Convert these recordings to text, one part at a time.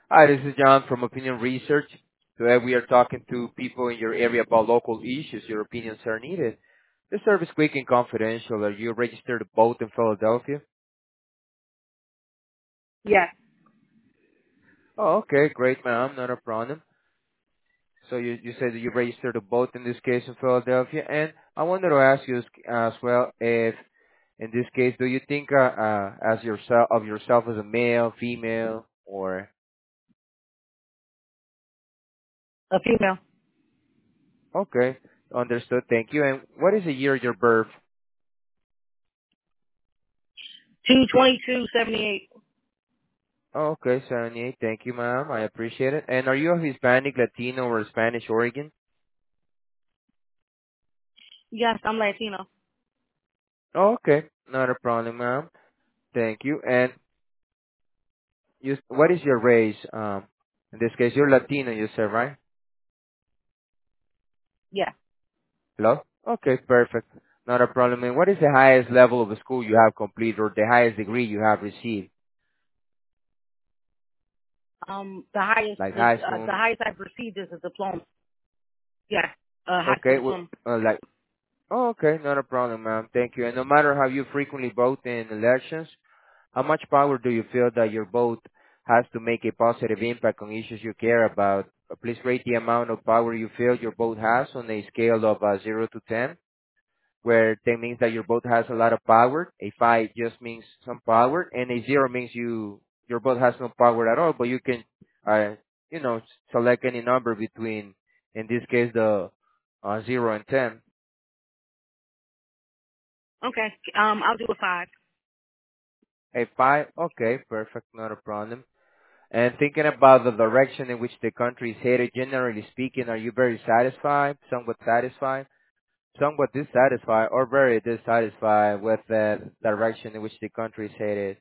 Hi, this is John from Opinion Research. Today we are talking to people in your area about local issues. Your opinions are needed. This service is quick and confidential. Are you registered to vote in Philadelphia? Yes. Oh, okay, great, ma'am. Not a problem. So you said that you registered to vote in this case in Philadelphia, and I wanted to ask you as well if, in this case, do you think as yourself as a male, female, or A female. okay, understood. Thank you. And what is the year of your birth? 22278. Oh, okay, 78. Thank you, ma'am. I appreciate it. And are you of Hispanic, Latino, or Spanish origin? Yes, I'm Latino. Oh, okay. Not a problem, ma'am. Thank you. And what is your race? In this case, you're Latino, you said, right? Yeah. Hello? Okay, perfect. Not a problem. And what is the highest level of school you have completed or the highest degree you have received? The highest Like is high the school? highest I've received is a diploma. Yeah. High school Okay, diploma. like, oh, okay, not a problem, ma'am. Thank you. And no matter how you frequently vote in elections, how much power do you feel that your vote has to make a positive impact on issues you care about? Please rate the amount of power you feel your vote has on a scale of 0 to 10, where 10 means that your vote has a lot of power, a 5 just means some power, and a 0 means your vote has no power at all, but you can, uh, select any number between, in this case, the 0 and 10. Okay. I'll do a 5. A 5, okay, perfect, not a problem. And thinking about the direction in which the country is headed, generally speaking, are you very satisfied, somewhat dissatisfied, or very dissatisfied with the direction in which the country is headed?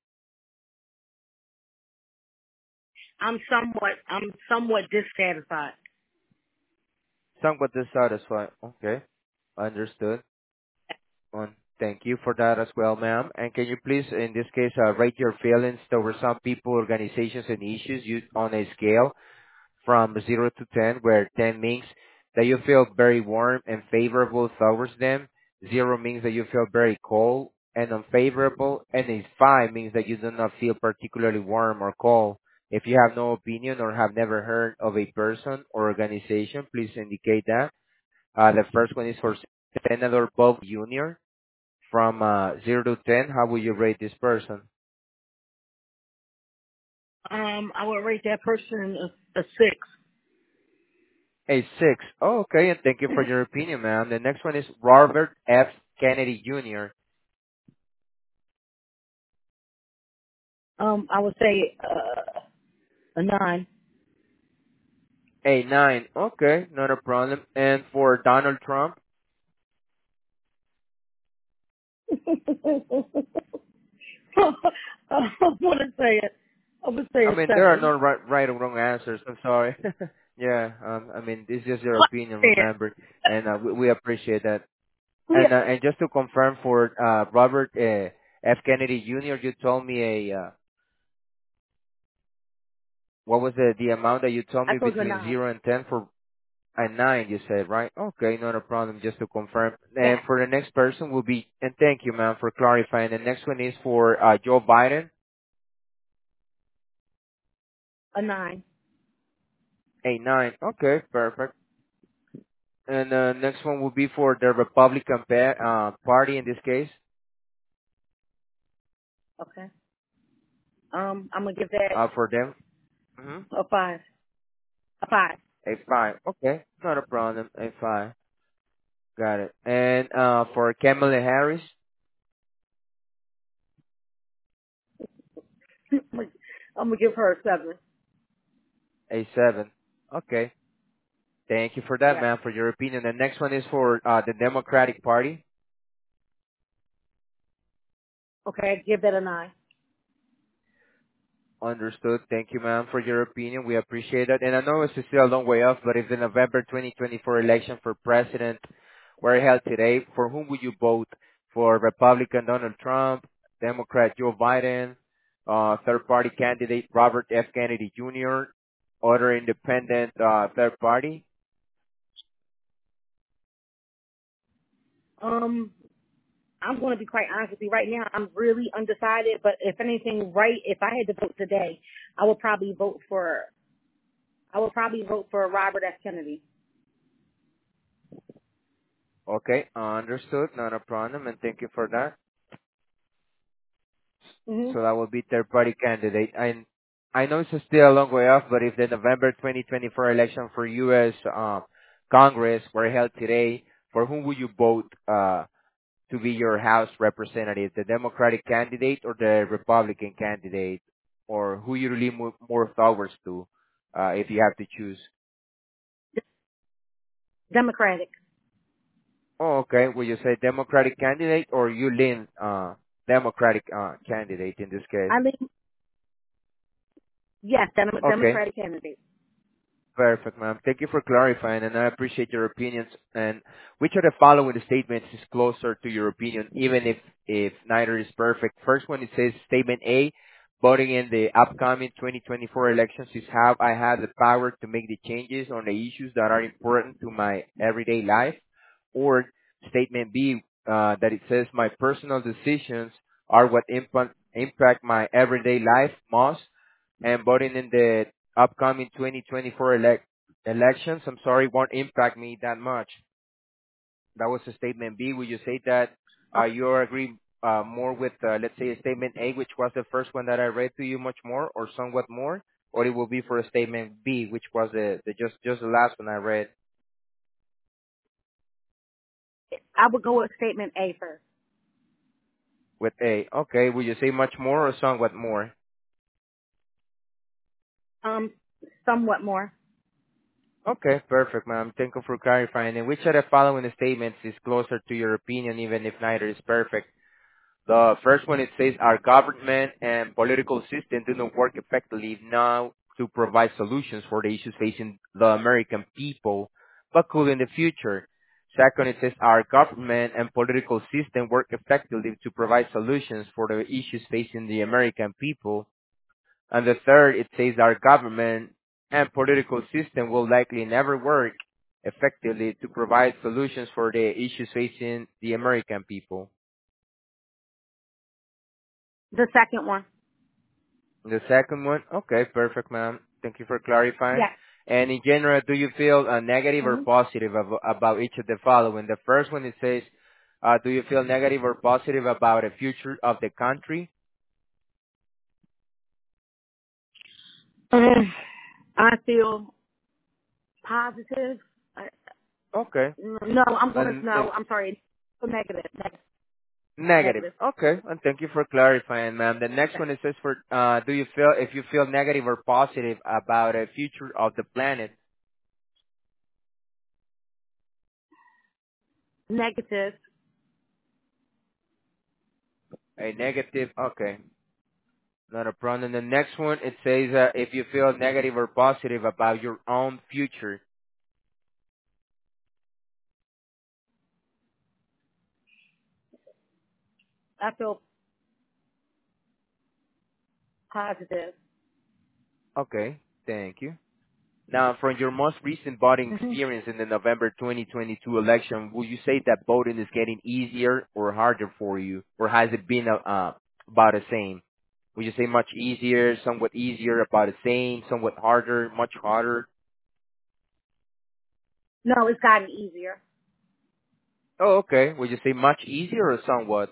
I'm somewhat dissatisfied. Somewhat dissatisfied. Okay, understood. Thank you for that as well, ma'am. And can you please, in this case, rate your feelings towards some people, organizations, and issues you on a scale from 0 to 10, where 10 means that you feel very warm and favorable towards them, 0 means that you feel very cold and unfavorable, and a 5 means that you do not feel particularly warm or cold. If you have no opinion or have never heard of a person or organization, please indicate that. The first one is for Senator Bob Jr. From 0 to 10, how would you rate this person? I would rate that person a 6. A 6. Oh, okay, and thank you for your opinion, ma'am. The next one is Robert F. Kennedy Jr. I would say a 9. A 9. Okay, not a problem. And for Donald Trump, I want to say it. I would say I a mean, there are 7. no right or wrong answers. I'm sorry. Yeah, I mean, this is just your What? opinion, Yeah. remember, and we appreciate that. And just to confirm for Robert F. Kennedy Jr., you told me what was the amount that you told I me told you a between 9. 0 and 10 for a 9, you said, right? Okay, not a problem, just to confirm. Yeah. And for the next person will be, and thank you, ma'am, for clarifying. The next one is for Joe Biden, A 9. a 9. Okay, perfect. And next one will be for the Republican Party in this case, Okay. I'm gonna give that for them. Hmm. a 5. A 5. A 5. Okay, not a problem, a 5. Got it. And for Kamala Harris, I'm gonna give her a 7. a 7. Okay. Thank you for that, Yeah. ma'am, for your opinion. The next one is for the Democratic Party. Okay, give that a 9. Understood. Thank you, ma'am, for your opinion. We appreciate that. And I know it's still a long way off, but if the November 2024 election for president were held today, for whom would you vote? For Republican Donald Trump, Democrat Joe Biden, third party candidate Robert F. Kennedy Jr., other independent third party? Um, I'm going to be quite honest with you. Right now, I'm really undecided. But if anything, right, if I had to vote today, I would probably vote for. I would probably vote for Robert F. Kennedy. Okay, understood. Not a problem, and thank you for that. Hmm. So that will be third party candidate. And I know it's still a long way off, but if the November 2024 election for U.S. Congress were held today, for whom would you vote to be your House representative, the Democratic candidate or the Republican candidate, or who you lean more towards to, if you have to choose? Democratic. Oh, okay. Will you say Democratic candidate or you lean Democratic candidate in this case? I mean, yes, Okay. Democratic candidate. Perfect, ma'am. Thank you for clarifying, and I appreciate your opinions. And which of the following statements is closer to your opinion, even if neither is perfect? First one, it says Statement A, voting in the upcoming 2024 elections is how I have the power to make the changes on the issues that are important to my everyday life. Or Statement B, that it says my personal decisions are what impact my everyday life most, and voting in the upcoming 2024 elections, I'm sorry, won't impact me that much. That was a statement B. Would you say that you agree more with, let's say, a statement A, which was the first one that I read to you, much more, or somewhat more, or it will be for a statement B, which was the just the last one I read I would go with statement A first. with A. Okay, would you say much more or somewhat more? Um, somewhat more. Okay, perfect, ma'am. Thank you for clarifying. And which of the following statements is closer to your opinion, even if neither is perfect? The first one, it says our government and political system do not work effectively now to provide solutions for the issues facing the American people, but could in the future. Second, it says our government and political system work effectively to provide solutions for the issues facing the American people. And the third, it says our government and political system will likely never work effectively to provide solutions for the issues facing the American people. The second one. The second one? Okay, perfect, ma'am. Thank you for clarifying. Yes. And in general, do you feel negative or Hmm. positive about each of the following? The first one, it says, do you feel negative or positive about the future of the country? I feel positive. Okay. No, I'm gonna And no. I'm sorry. Negative. Negative. negative. Negative. Okay. And thank you for clarifying, ma'am. The next one, it says for, do you feel, if you feel negative or positive about the future of the planet? Negative. A negative. Okay. Not a problem. The next one, it says if you feel negative or positive about your own future. I feel positive. Okay, thank you. Now, from your most recent voting Hmm. experience in the November 2022 election, would you say that voting is getting easier or harder for you, or has it been about the same? Would you say much easier, somewhat easier, about the same, somewhat harder, much harder? No, it's gotten easier. Oh, okay. Would you say much easier or somewhat?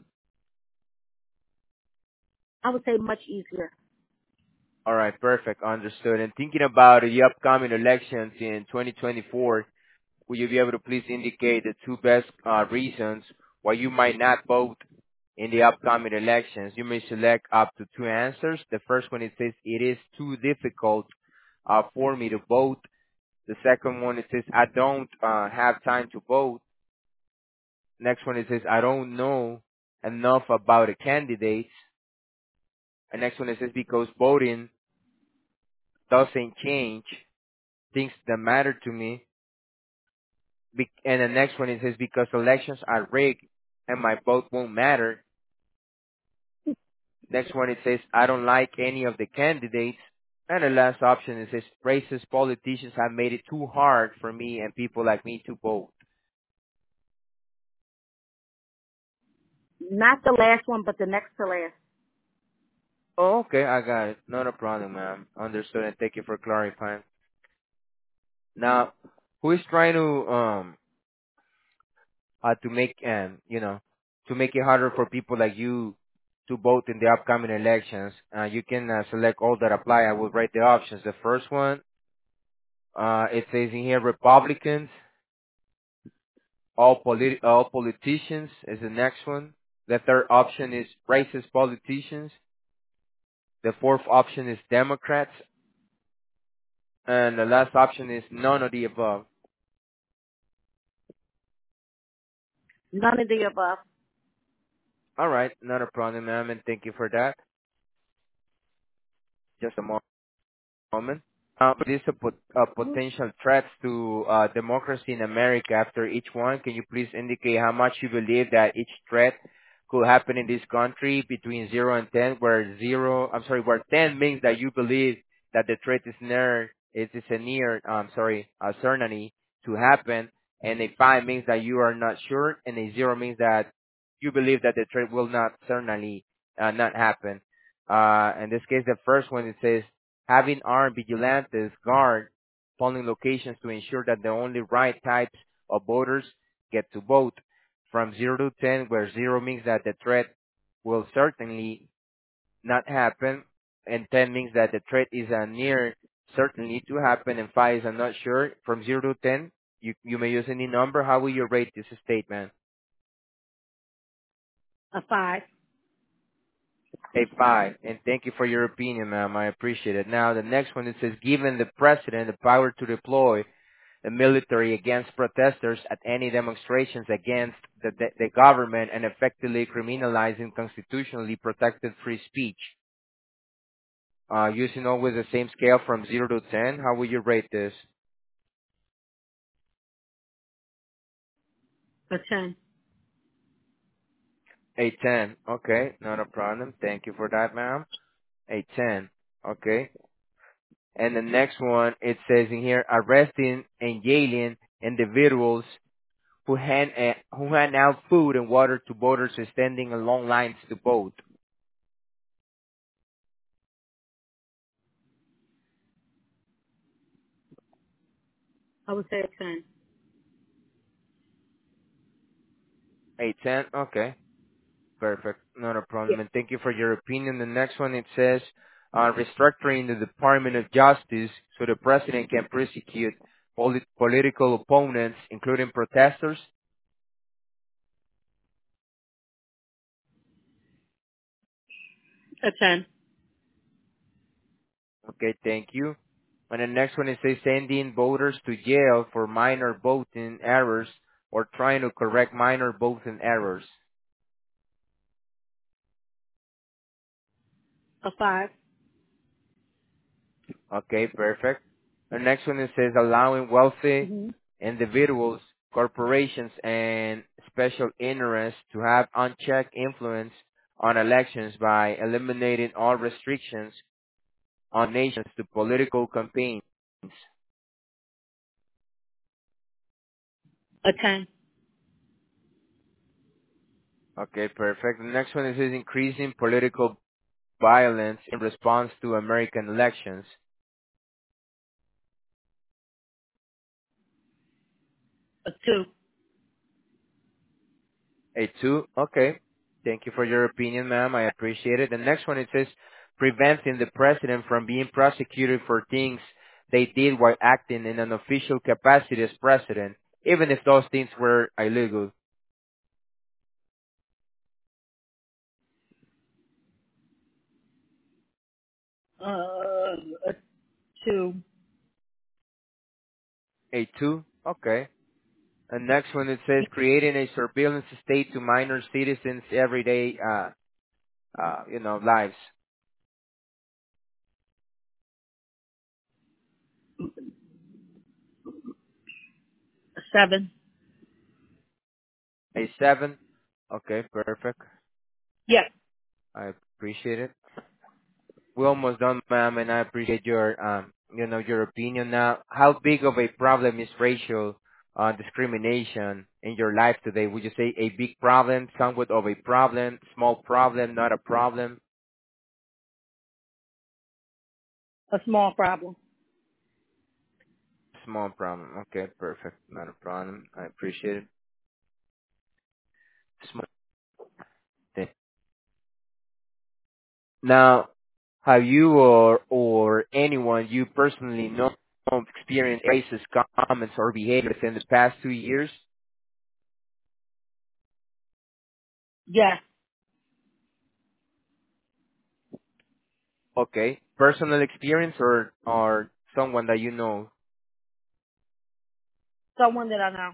I would say much easier. All right, perfect, understood. And thinking about the upcoming elections in 2024, will you be able to please indicate the two best reasons why you might not vote in the upcoming elections? You may select up to two answers. The first one, it says it is too difficult for me to vote. The second one, it says I don't have time to vote. Next one, it says I don't know enough about the candidates. And next one, it says because voting doesn't change things that matter to me. And the next one, it says because elections are rigged and my vote won't matter. Next one, it says I don't like any of the candidates. And the last option is this: racist politicians have made it too hard for me and people like me to vote. Not the last one, but the next to last. Oh, okay, I got it. Not a problem, ma'am. Understood, and thank you for clarifying. Now, who is trying to make to make it harder for people like you to vote in the upcoming elections? You can select all that apply. I will write the options. The first one, it says in here Republicans. All politicians is the next one. The third option is racist politicians. The fourth option is Democrats. And the last option is none of the above. None of the above. All right, not a problem, ma'am, and thank you for that. Just a moment. These are Mhm. potential threats to democracy in America after each one. Can you please indicate how much you believe that each threat could happen in this country between 0 and 10, where 10 means that you believe that the threat is a near, a certainty to happen, and a 5 means that you are not sure, and a 0 means that you believe that the threat will not certainly not happen. In this case, the first one, it says having armed vigilantes guard polling locations to ensure that the only right types of voters get to vote. From 0 to 10, where 0 means that the threat will certainly not happen, and 10 means that the threat is a near certainly to happen, and 5 is I'm not sure. From 0 to 10, you may use any number. How will you rate this statement? A 5. A 5. And thank you for your opinion, ma'am. I appreciate it. Now, the next one, it says, given the president the power to deploy the military against protesters at any demonstrations against the government and effectively criminalizing constitutionally protected free speech. Using always the same scale from 0 to 10, how would you rate this? A 10. A 10. Okay, not a problem. Thank you for that, ma'am. A 10. Okay. And the next one, it says in here, arresting and jailing individuals who hand out food and water to voters standing in long lines to vote. I would say a 10. A 10. Okay. Perfect. Not a Yeah. problem. And thank you for your opinion. The next one, it says, restructuring the Department of Justice so the president can prosecute political opponents, including protesters. A 10. Okay, thank you. And the next one, it says, sending voters to jail for minor voting errors or trying to correct minor voting errors. A 5. Okay, perfect. The next one, it says, allowing wealthy Mm-hmm. individuals, corporations, and special interests to have unchecked influence on elections by eliminating all restrictions on nations to political campaigns. A 10. Okay, perfect. The next one is increasing political violence in response to American elections. A 2. A 2, okay. Thank you for your opinion, ma'am. I appreciate it. The next one, it says preventing the president from being prosecuted for things they did while acting in an official capacity as president, even if those things were illegal. A 2. A 2, okay. The next one, it says creating a surveillance state to minor citizens' everyday, lives. A 7. A 7, okay, perfect. Yes. I appreciate it. we're almost done, ma'am, and I appreciate your your opinion now. How big of a problem is racial discrimination in your life today? Would you say a big problem, somewhat of a problem, small problem, not a problem? A small problem. Small problem. Okay, perfect. Not a problem. I appreciate it. Small thing. Now, have you or anyone you personally know experienced racist comments or behaviors in the past 2 years? Yes. Okay. Personal experience or someone that you know? Someone that I know.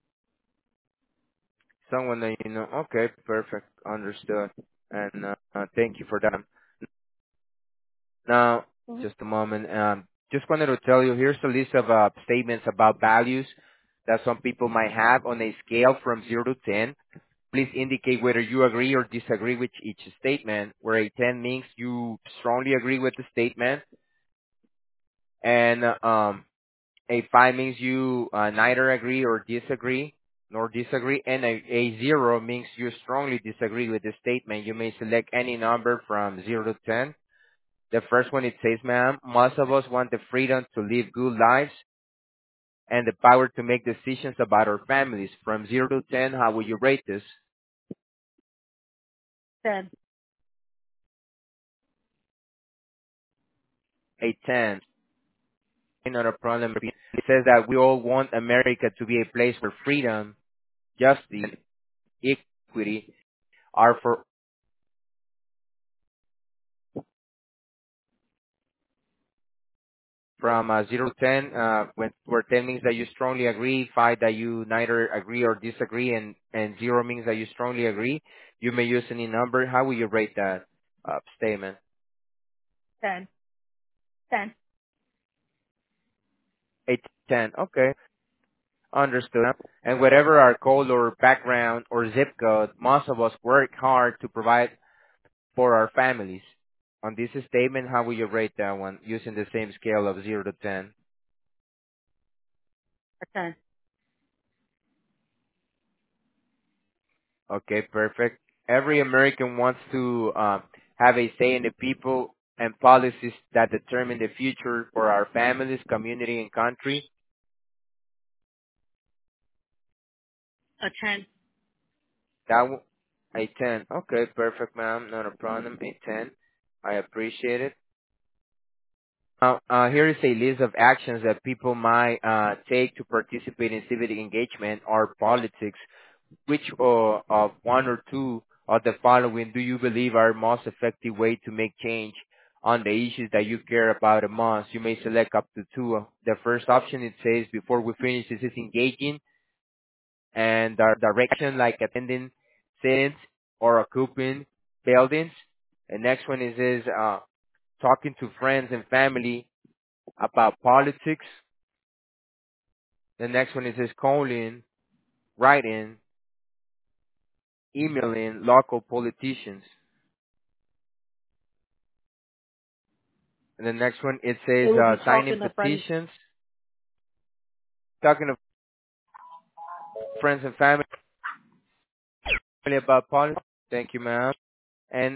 Someone that you know. Okay, perfect. Understood. And thank you for that. Now, Hmm. just a moment. Just wanted to tell you, here's a list of statements about values that some people might have on a scale from 0 to 10. Please indicate whether you agree or disagree with each statement, where a 10 means you strongly agree with the statement, and a 5 means you neither agree or disagree, nor disagree, and a 0 means you strongly disagree with the statement. You may select any number from 0 to 10. The first one, it says, ma'am, most of us want the freedom to live good lives and the power to make decisions about our families. From 0 to 10, how would you rate this? 10. A 10. Not a problem. It says that we all want America to be a place where freedom, justice, equity are for from 0 to 10, where 10 means that you strongly agree, 5 that you neither agree or disagree, and 0 means that you strongly agree. You may use any number. How will you rate that statement? 10. 10. A 10. Okay, understood. And whatever our code or background or zip code, most of us work hard to provide for our families. On this statement, how will you rate that one using the same scale of 0 to 10? A 10. Okay, perfect. Every American wants to have a say in the people and policies that determine the future for our families, community, and country. A 10. A 10. Okay, perfect, ma'am. Not a problem. A 10. I appreciate it. Now, here is a list of actions that people might take to participate in civic engagement or politics. Which of one or two of the following do you believe are most effective way to make change on the issues that you care about the most? You may select up to two. The first option, it says, before we finish, this is engaging and our direction, like attending sins or occupying buildings. The next one is talking to friends and family about politics. The next one is calling, writing, emailing local politicians. And the next one, it says It would be signing talking to friends. petitions, talking to friends and family about politics. Thank you, ma'am. And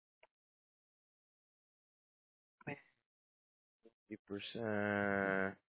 50%.